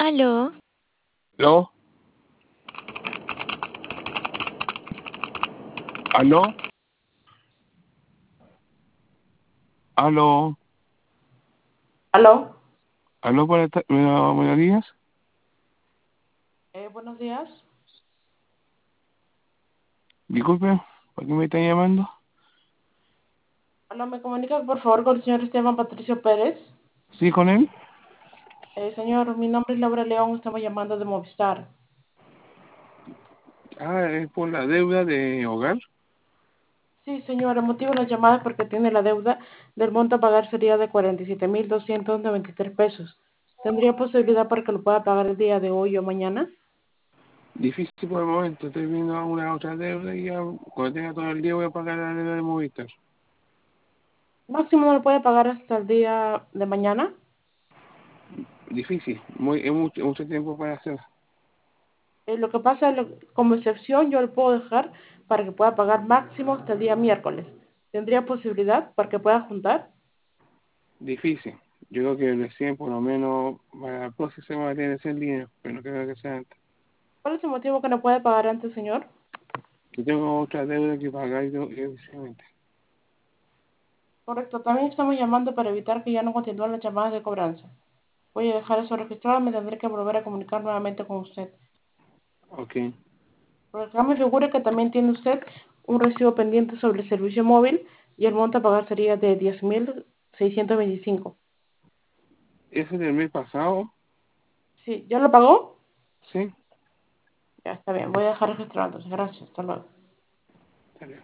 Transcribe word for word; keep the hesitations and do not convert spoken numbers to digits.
Aló, ¿Aló? ¿Aló? ¿Aló? ¿Aló? ¿Aló, buenas ta- buena- buenos días? Eh, buenos días. Disculpe, ¿por qué me están llamando? Hola, ¿me comunica por favor con el señor Esteban Patricio Pérez? ¿Sí, con él? Eh, señor, mi nombre es Laura León, estamos llamando de Movistar. Ah, es por la deuda de hogar. Sí, señor, el motivo de la llamada es porque tiene la deuda del monto a pagar sería de cuarenta y siete mil doscientos noventa y tres pesos. ¿Tendría posibilidad para que lo pueda pagar el día de hoy o mañana? Difícil por el momento, estoy viendo una otra deuda y ya cuando tenga todo el día voy a pagar la deuda de Movistar. Máximo lo puede pagar hasta el día de mañana. Difícil, muy, es mucho, mucho tiempo para hacer. Eh, lo que pasa es, lo- como excepción, yo le puedo dejar para que pueda pagar máximo hasta el día miércoles. ¿Tendría posibilidad para que pueda juntar? Difícil. Yo creo que recién por lo menos para la próxima semana tiene que ser dinero, pero no creo que sea antes. ¿Cuál es el motivo que no puede pagar antes, señor? Yo tengo otra deuda que pagar y tengo que Correcto, también estamos llamando para evitar que ya no continúen las llamadas de cobranza. Voy a dejar eso registrado, me tendré que volver a comunicar nuevamente con usted. Ok. Por acá me figura que también tiene usted un recibo pendiente sobre el servicio móvil y el monto a pagar sería de diez mil seiscientos veinticinco. Ese del mes pasado, Sí, ¿ya lo pagó? sí. Ya está bien, voy a dejar registrado entonces. Gracias, hasta luego.